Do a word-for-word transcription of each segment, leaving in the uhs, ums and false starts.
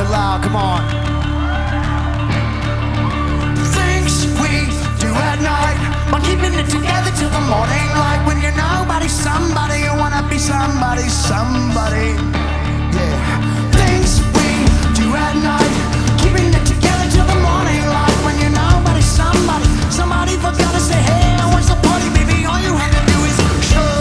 real loud, come on. Things we do at night, while keeping it together till the morning light. When you're nobody, somebody, you wanna be somebody, somebody. Yeah. Things we do at night, keeping it together till the morning light. When you're nobody, somebody, somebody forgot to say, hey, where's the party, baby? All you have to do is show.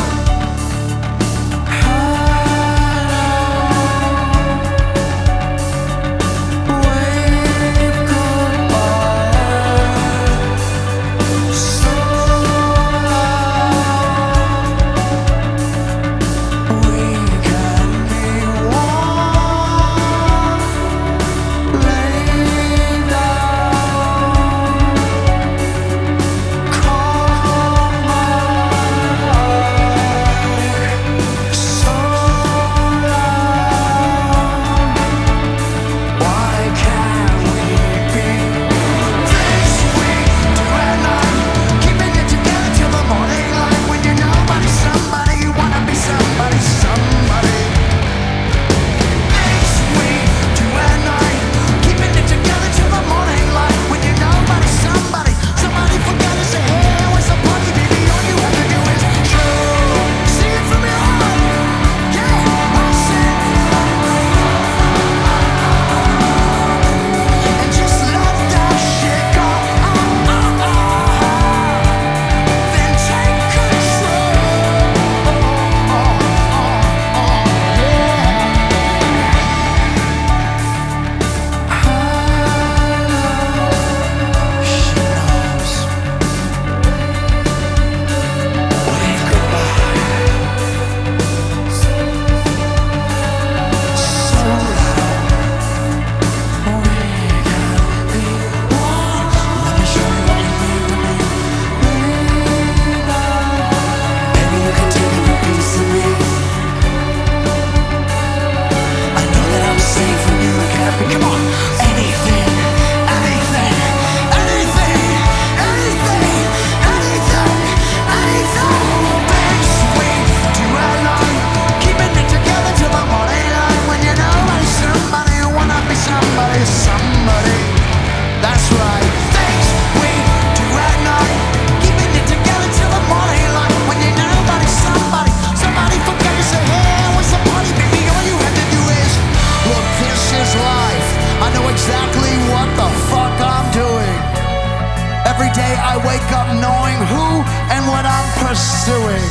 Every day I wake up knowing who and what I'm pursuing.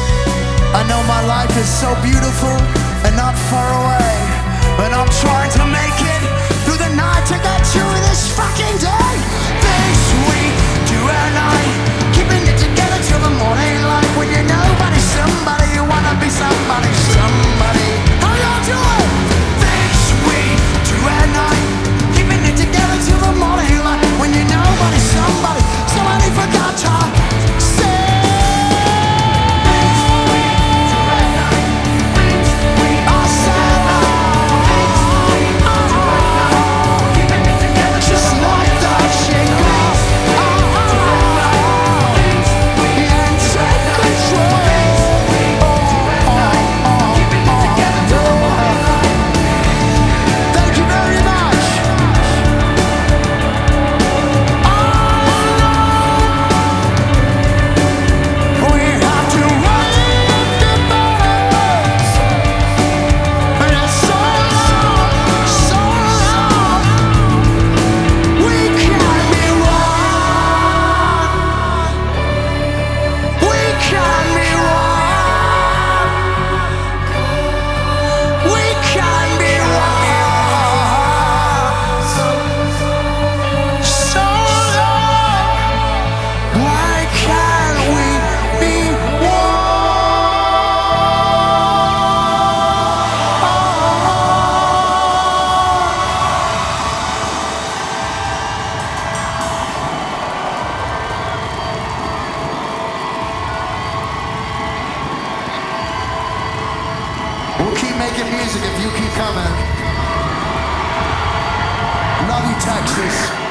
I know my life is so beautiful and not far away, but I'm trying to make it through the night to get through this fucking day. Things we do at night, keeping it together till the morning light. When you're nobody, somebody, you wanna be somebody, somebody. How y'all doing? Things we do at night, keeping it together till the morning light. When you're nobody, somebody, somebody forgot to say. We'll keep making music if you keep coming. Love you, Texas.